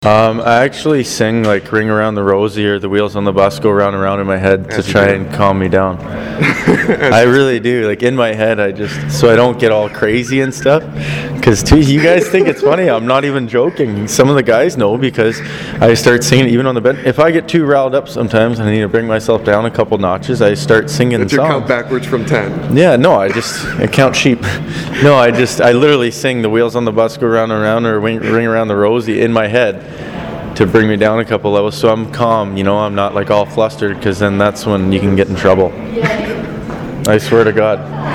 I actually sing like Ring Around the Rosie or The Wheels on the Bus Go Round and Round in my head to try and calm me down. I really do. Like in my head, so I don't get all crazy and stuff. Because you guys think it's funny. I'm not even joking. Some of the guys know because I start singing even on the bed. If I get too riled up sometimes and I need to bring myself down a couple notches, I start singing songs. Did you count backwards from 10? Yeah, no, I count sheep. No, I literally sing The Wheels on the Bus Go Round and Round or Ring Around the Rosie in my head to bring me down a couple levels so I'm calm, I'm not like all flustered, because then that's when you can get in trouble. I swear to God.